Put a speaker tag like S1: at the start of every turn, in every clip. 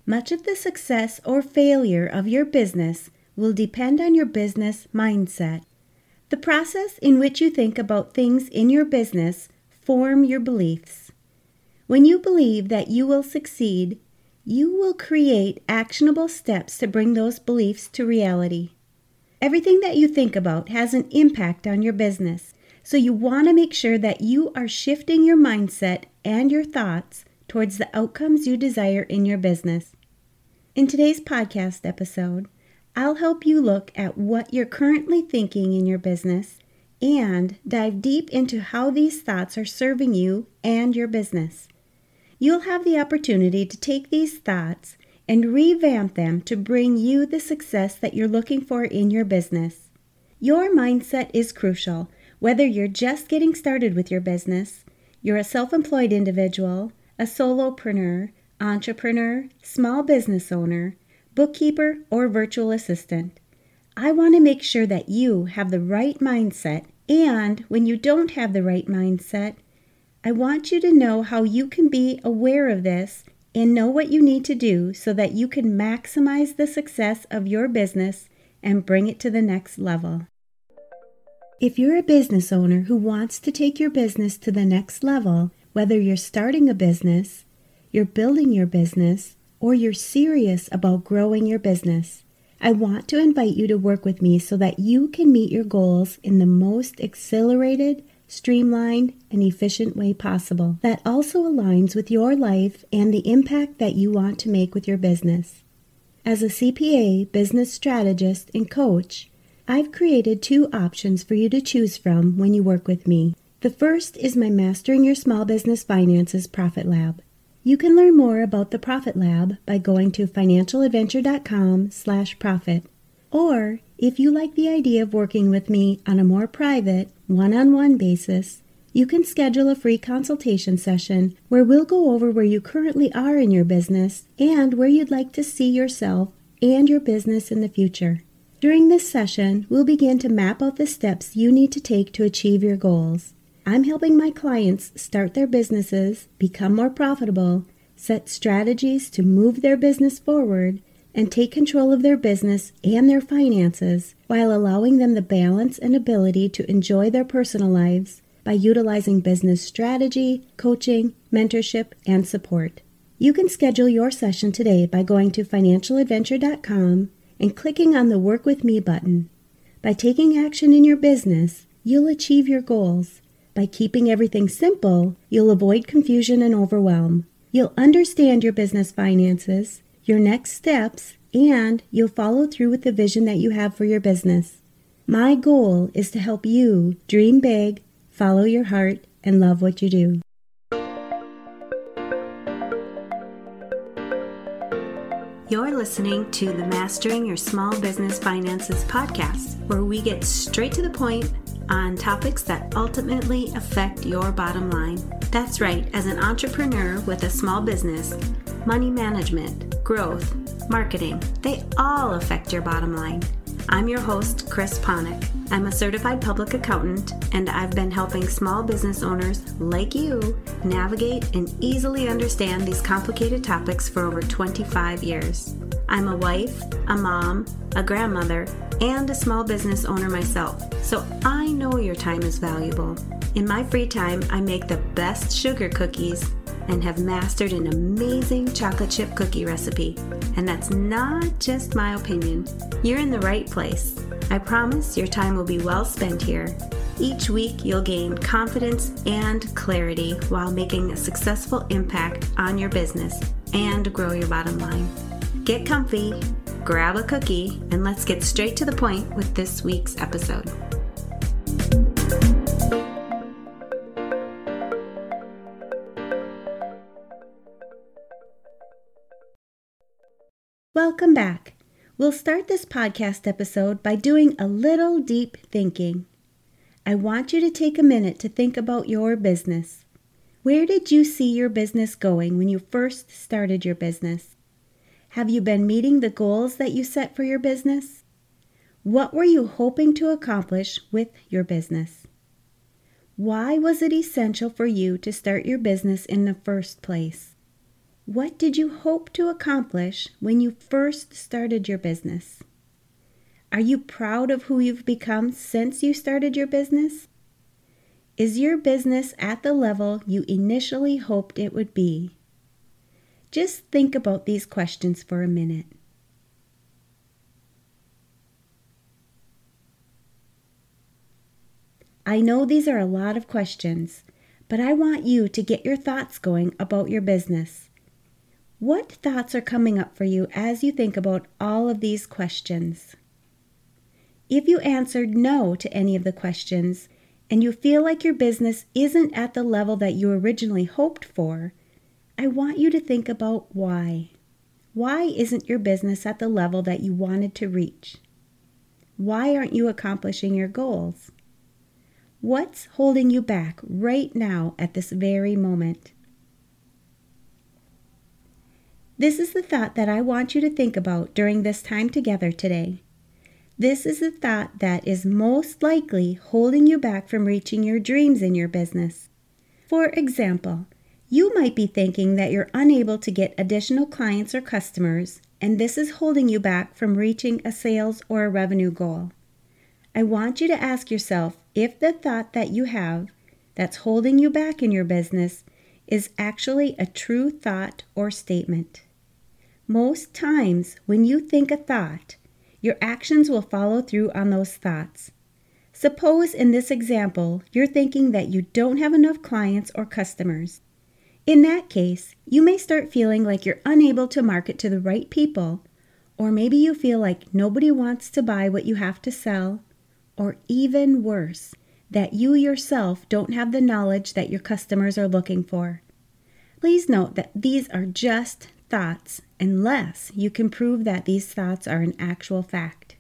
S1: Much of the success or failure of your business will depend on your business mindset. The process in which you think about things in your business form your beliefs. When you believe that you will succeed, you will create actionable steps to bring those beliefs to reality. Everything that you think about has an impact on your business, so you want to make sure that you are shifting your mindset and your thoughts towards the outcomes you desire in your business. In today's podcast episode, I'll help you look at what you're currently thinking in your business and dive deep into how these thoughts are serving you and your business. You'll have the opportunity to take these thoughts and revamp them to bring you the success that you're looking for in your business. Your mindset is crucial, whether you're just getting started with your business, you're a self-employed individual, a solopreneur, entrepreneur, small business owner, bookkeeper, or virtual assistant. I want to make sure that you have the right mindset, and when you don't have the right mindset, I want you to know how you can be aware of this and know what you need to do so that you can maximize the success of your business and bring it to the next level. If you're a business owner who wants to take your business to the next level, whether you're starting a business, you're building your business, or you're serious about growing your business, I want to invite you to work with me so that you can meet your goals in the most accelerated, streamlined, and efficient way possible that also aligns with your life and the impact that you want to make with your business. As a CPA, business strategist, and coach, I've created 2 options for you to choose from when you work with me. The first is my Mastering Your Small Business Finances Profit Lab. You can learn more about the Profit Lab by going to financialadventure.com/profit. Or, if you like the idea of working with me on a more private, one-on-one basis, you can schedule a free consultation session where we'll go over where you currently are in your business and where you'd like to see yourself and your business in the future. During this session, we'll begin to map out the steps you need to take to achieve your goals. I'm helping my clients start their businesses, become more profitable, set strategies to move their business forward, and take control of their business and their finances while allowing them the balance and ability to enjoy their personal lives by utilizing business strategy, coaching, mentorship, and support. You can schedule your session today by going to financialadventure.com and clicking on the Work With Me button. By taking action in your business, you'll achieve your goals. By keeping everything simple, you'll avoid confusion and overwhelm. You'll understand your business finances, your next steps, and you'll follow through with the vision that you have for your business. My goal is to help you dream big, follow your heart, and love what you do. You're listening to the Mastering Your Small Business Finances podcast, where we get straight to the point on topics that ultimately affect your bottom line. That's right, as an entrepreneur with a small business, money management, growth, marketing, they all affect your bottom line. I'm your host, Chris Ponick. I'm a certified public accountant, and I've been helping small business owners like you navigate and easily understand these complicated topics for over 25 years. I'm a wife, a mom, a grandmother, and a small business owner myself, so I know your time is valuable. In my free time, I make the best sugar cookies and have mastered an amazing chocolate chip cookie recipe. And that's not just my opinion. You're in the right place. I promise your time will be well spent here. Each week, you'll gain confidence and clarity while making a successful impact on your business and grow your bottom line. Get comfy, grab a cookie, and let's get straight to the point with this week's episode. Welcome back. We'll start this podcast episode by doing a little deep thinking. I want you to take a minute to think about your business. Where did you see your business going when you first started your business? Have you been meeting the goals that you set for your business? What were you hoping to accomplish with your business? Why was it essential for you to start your business in the first place? What did you hope to accomplish when you first started your business? Are you proud of who you've become since you started your business? Is your business at the level you initially hoped it would be? Just think about these questions for a minute. I know these are a lot of questions, but I want you to get your thoughts going about your business. What thoughts are coming up for you as you think about all of these questions? If you answered no to any of the questions, and you feel like your business isn't at the level that you originally hoped for, I want you to think about why. Why isn't your business at the level that you wanted to reach? Why aren't you accomplishing your goals? What's holding you back right now at this very moment? This is the thought that I want you to think about during this time together today. This is the thought that is most likely holding you back from reaching your dreams in your business. For example, you might be thinking that you're unable to get additional clients or customers, and this is holding you back from reaching a sales or a revenue goal. I want you to ask yourself if the thought that you have that's holding you back in your business is actually a true thought or statement. Most times, when you think a thought, your actions will follow through on those thoughts. Suppose in this example, you're thinking that you don't have enough clients or customers. In that case, you may start feeling like you're unable to market to the right people, or maybe you feel like nobody wants to buy what you have to sell, or even worse, that you yourself don't have the knowledge that your customers are looking for. Please note that these are just thoughts unless you can prove that these thoughts are an actual fact.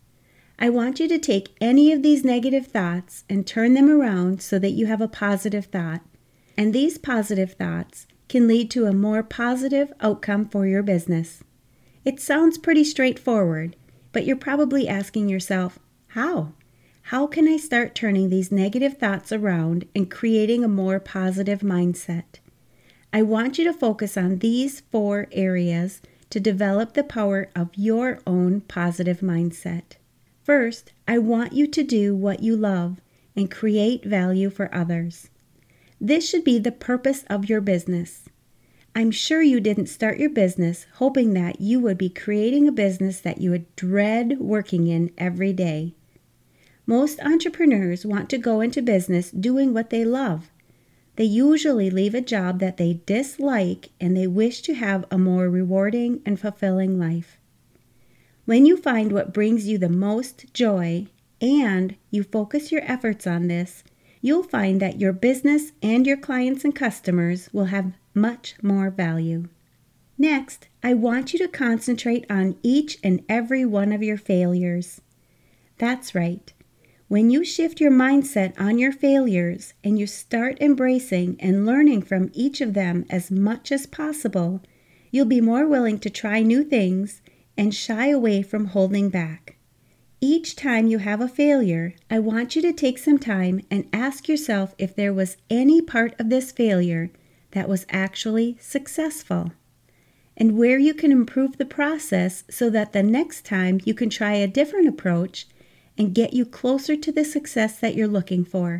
S1: I want you to take any of these negative thoughts and turn them around so that you have a positive thought. And these positive thoughts can lead to a more positive outcome for your business. It sounds pretty straightforward, but you're probably asking yourself, how? How can I start turning these negative thoughts around and creating a more positive mindset? I want you to focus on these 4 areas to develop the power of your own positive mindset. First, I want you to do what you love and create value for others. This should be the purpose of your business. I'm sure you didn't start your business hoping that you would be creating a business that you would dread working in every day. Most entrepreneurs want to go into business doing what they love. They usually leave a job that they dislike and they wish to have a more rewarding and fulfilling life. When you find what brings you the most joy and you focus your efforts on this, you'll find that your business and your clients and customers will have much more value. Next, I want you to concentrate on each and every one of your failures. That's right. When you shift your mindset on your failures and you start embracing and learning from each of them as much as possible, you'll be more willing to try new things and shy away from holding back. Each time you have a failure, I want you to take some time and ask yourself if there was any part of this failure that was actually successful, and where you can improve the process so that the next time you can try a different approach and get you closer to the success that you're looking for.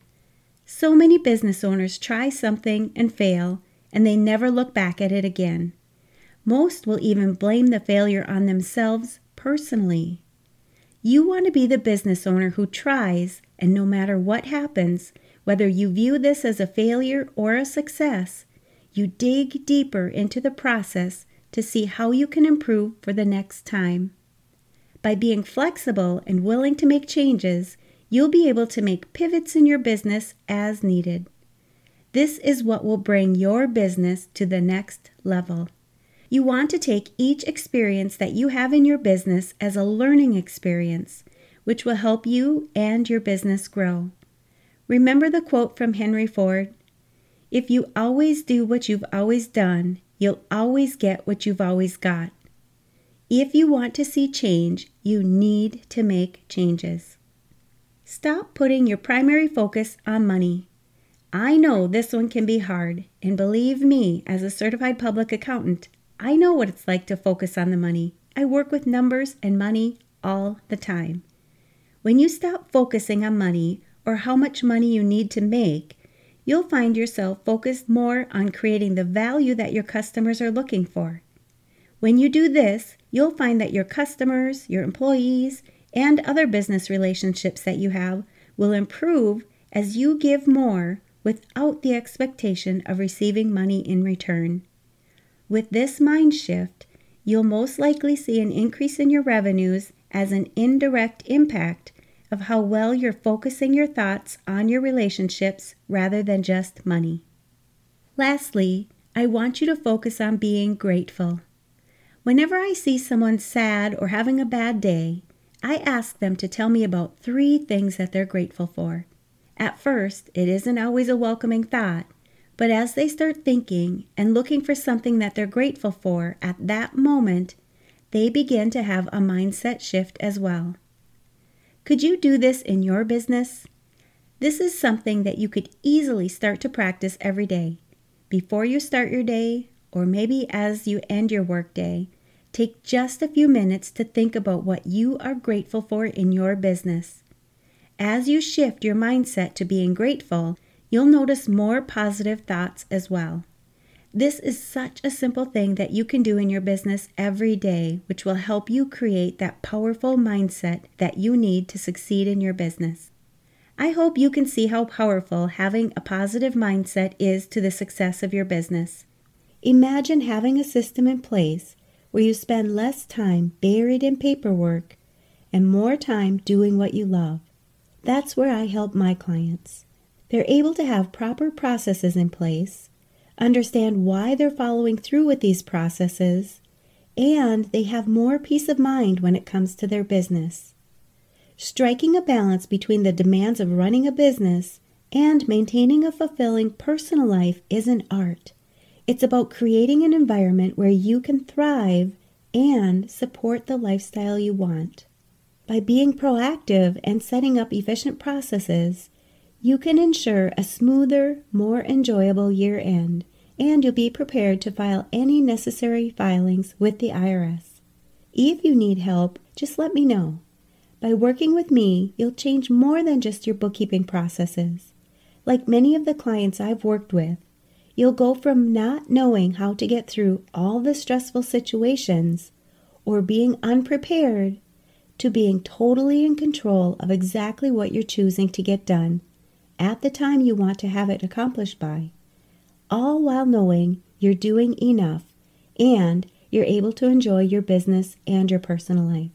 S1: So many business owners try something and fail, and they never look back at it again. Most will even blame the failure on themselves personally. You want to be the business owner who tries, and no matter what happens, whether you view this as a failure or a success, you dig deeper into the process to see how you can improve for the next time. By being flexible and willing to make changes, you'll be able to make pivots in your business as needed. This is what will bring your business to the next level. You want to take each experience that you have in your business as a learning experience, which will help you and your business grow. Remember the quote from Henry Ford? "If you always do what you've always done, you'll always get what you've always got." If you want to see change, you need to make changes. Stop putting your primary focus on money. I know this one can be hard, and believe me, as a certified public accountant, I know what it's like to focus on the money. I work with numbers and money all the time. When you stop focusing on money or how much money you need to make, you'll find yourself focused more on creating the value that your customers are looking for. When you do this, you'll find that your customers, your employees, and other business relationships that you have will improve as you give more without the expectation of receiving money in return. With this mind shift, you'll most likely see an increase in your revenues as an indirect impact of how well you're focusing your thoughts on your relationships rather than just money. Lastly, I want you to focus on being grateful. Whenever I see someone sad or having a bad day, I ask them to tell me about 3 things that they're grateful for. At first, it isn't always a welcoming thought, but as they start thinking and looking for something that they're grateful for at that moment, they begin to have a mindset shift as well. Could you do this in your business? This is something that you could easily start to practice every day. Before you start your day, or maybe as you end your workday, take just a few minutes to think about what you are grateful for in your business. As you shift your mindset to being grateful, you'll notice more positive thoughts as well. This is such a simple thing that you can do in your business every day, which will help you create that powerful mindset that you need to succeed in your business. I hope you can see how powerful having a positive mindset is to the success of your business. Imagine having a system in place where you spend less time buried in paperwork and more time doing what you love. That's where I help my clients. They're able to have proper processes in place, understand why they're following through with these processes, and they have more peace of mind when it comes to their business. Striking a balance between the demands of running a business and maintaining a fulfilling personal life is an art. It's about creating an environment where you can thrive and support the lifestyle you want. By being proactive and setting up efficient processes, you can ensure a smoother, more enjoyable year-end, and you'll be prepared to file any necessary filings with the IRS. If you need help, just let me know. By working with me, you'll change more than just your bookkeeping processes. Like many of the clients I've worked with, you'll go from not knowing how to get through all the stressful situations or being unprepared to being totally in control of exactly what you're choosing to get done at the time you want to have it accomplished by, all while knowing you're doing enough and you're able to enjoy your business and your personal life.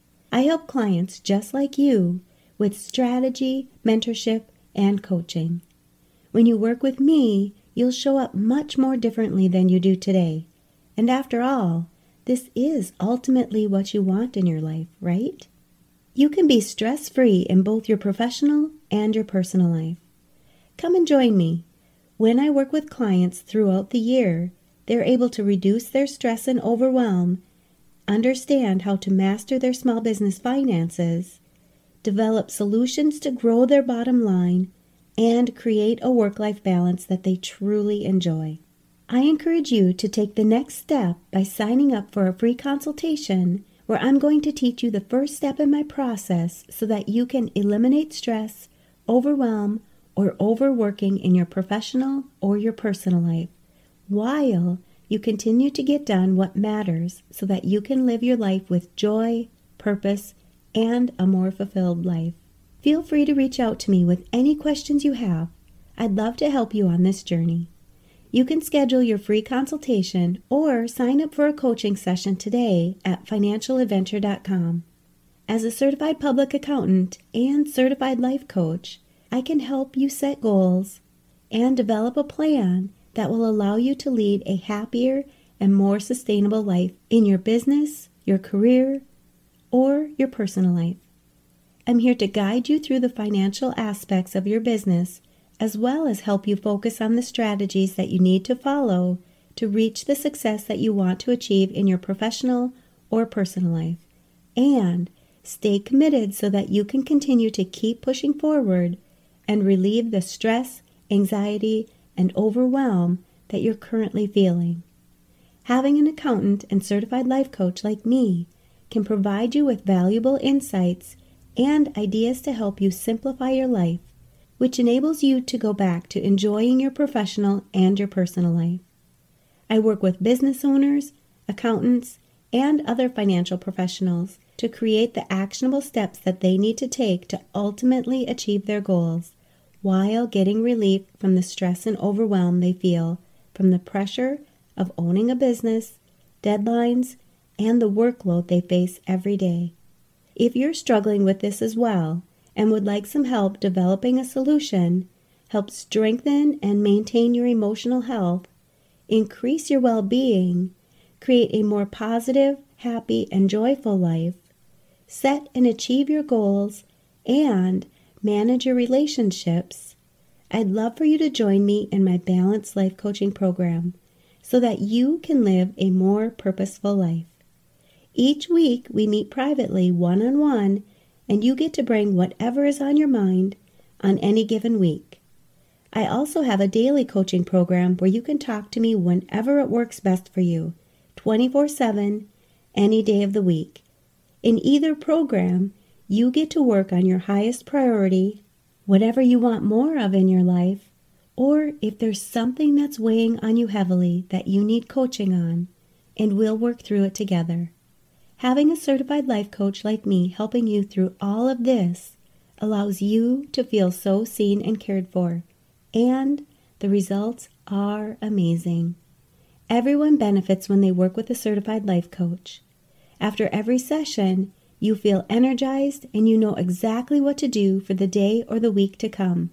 S1: I help clients just like you with strategy, mentorship, and coaching. When you work with me, you'll show up much more differently than you do today. And after all, this is ultimately what you want in your life, right? You can be stress-free in both your professional and your personal life. Come and join me. When I work with clients throughout the year, they're able to reduce their stress and overwhelm, understand how to master their small business finances, develop solutions to grow their bottom line, and create a work-life balance that they truly enjoy. I encourage you to take the next step by signing up for a free consultation where I'm going to teach you the first step in my process so that you can eliminate stress, overwhelm, or overworking in your professional or your personal life, while you continue to get done what matters so that you can live your life with joy, purpose, and a more fulfilled life. Feel free to reach out to me with any questions you have. I'd love to help you on this journey. You can schedule your free consultation or sign up for a coaching session today at financialadventure.com. As a certified public accountant and certified life coach, I can help you set goals and develop a plan that will allow you to lead a happier and more sustainable life in your business, your career, or your personal life. I'm here to guide you through the financial aspects of your business, as well as help you focus on the strategies that you need to follow to reach the success that you want to achieve in your professional or personal life, and stay committed so that you can continue to keep pushing forward and relieve the stress anxiety, and overwhelm that you're currently feeling. Having an accountant and certified life coach like me can provide you with valuable insights and ideas to help you simplify your life, which enables you to go back to enjoying your professional and your personal life. I work with business owners, accountants, and other financial professionals to create the actionable steps that they need to take to ultimately achieve their goals while getting relief from the stress and overwhelm they feel from the pressure of owning a business, deadlines, and the workload they face every day. If you're struggling with this as well and would like some help developing a solution, help strengthen and maintain your emotional health, increase your well-being, create a more positive, happy, and joyful life, set and achieve your goals, and manage your relationships, I'd love for you to join me in my Balanced Life Coaching program so that you can live a more purposeful life. Each week, we meet privately one-on-one, and you get to bring whatever is on your mind on any given week. I also have a daily coaching program where you can talk to me whenever it works best for you, 24/7, any day of the week. In either program, you get to work on your highest priority, whatever you want more of in your life, or if there's something that's weighing on you heavily that you need coaching on, and we'll work through it together. Having a certified life coach like me helping you through all of this allows you to feel so seen and cared for, and the results are amazing. Everyone benefits when they work with a certified life coach. After every session, you feel energized and you know exactly what to do for the day or the week to come,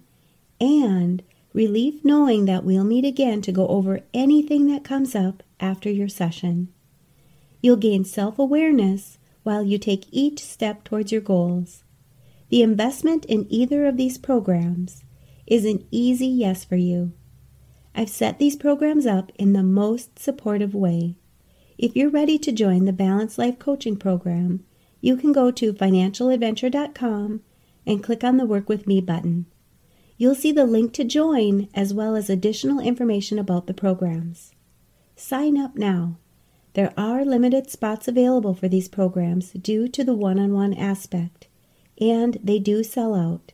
S1: and relief knowing that we'll meet again to go over anything that comes up after your session. You'll gain self-awareness while you take each step towards your goals. The investment in either of these programs is an easy yes for you. I've set these programs up in the most supportive way. If you're ready to join the Balanced Life Coaching Program, you can go to financialadventure.com and click on the Work With Me button. You'll see the link to join as well as additional information about the programs. Sign up now. There are limited spots available for these programs due to the one-on-one aspect, and they do sell out.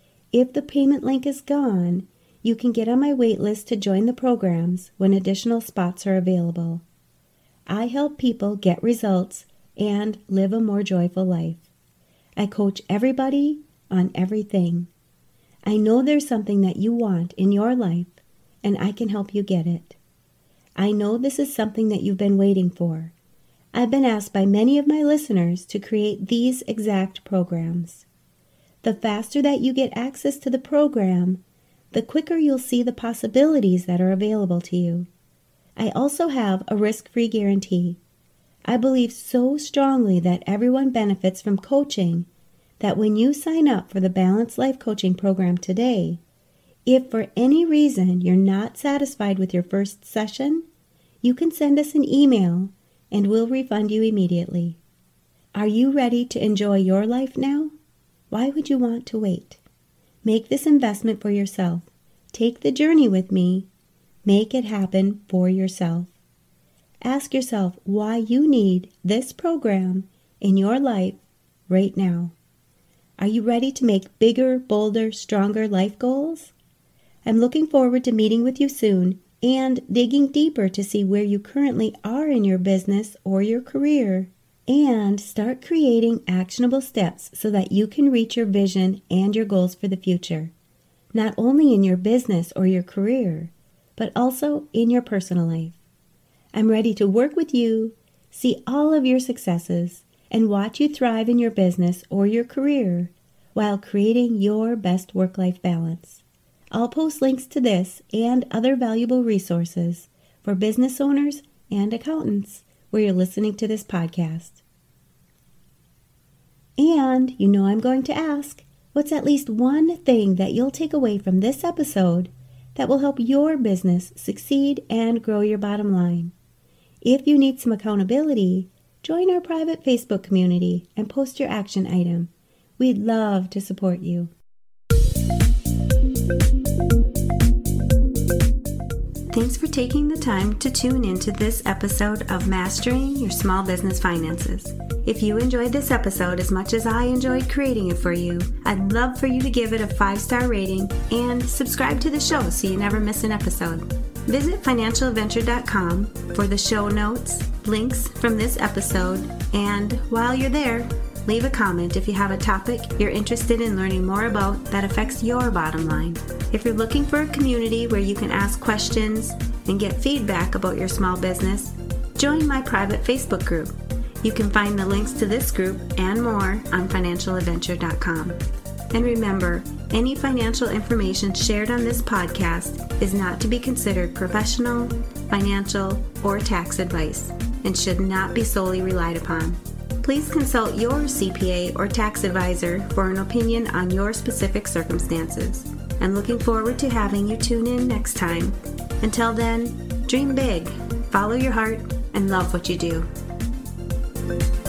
S1: If the payment link is gone, you can get on my wait list to join the programs when additional spots are available. I help people get results and live a more joyful life. I coach everybody on everything. I know there's something that you want in your life, and I can help you get it. I know this is something that you've been waiting for. I've been asked by many of my listeners to create these exact programs. The faster that you get access to the program, the quicker you'll see the possibilities that are available to you. I also have a risk-free guarantee. I believe so strongly that everyone benefits from coaching that when you sign up for the Balanced Life Coaching Program today, if for any reason you're not satisfied with your first session, you can send us an email and we'll refund you immediately. Are you ready to enjoy your life now? Why would you want to wait? Make this investment for yourself. Take the journey with me. Make it happen for yourself. Ask yourself why you need this program in your life right now. Are you ready to make bigger, bolder, stronger life goals? I'm looking forward to meeting with you soon and digging deeper to see where you currently are in your business or your career and start creating actionable steps so that you can reach your vision and your goals for the future, not only in your business or your career, but also in your personal life. I'm ready to work with you, see all of your successes, and watch you thrive in your business or your career while creating your best work-life balance. I'll post links to this and other valuable resources for business owners and accountants where you're listening to this podcast. And you know I'm going to ask, what's at least one thing that you'll take away from this episode that will help your business succeed and grow your bottom line? If you need some accountability, join our private Facebook community and post your action item. We'd love to support you. taking the time to tune into this episode of Mastering Your Small Business Finances. If you enjoyed this episode as much as I enjoyed creating it for you, I'd love for you to give it a 5-star rating and subscribe to the show so you never miss an episode. Visit financialadventure.com for the show notes, links from this episode, and while you're there, leave a comment if you have a topic you're interested in learning more about that affects your bottom line. If you're looking for a community where you can ask questions and get feedback about your small business, join my private Facebook group. You can find the links to this group and more on financialadventure.com. And remember, any financial information shared on this podcast is not to be considered professional, financial, or tax advice and should not be solely relied upon. Please consult your CPA or tax advisor for an opinion on your specific circumstances. I'm looking forward to having you tune in next time. Until then, dream big, follow your heart, and love what you do.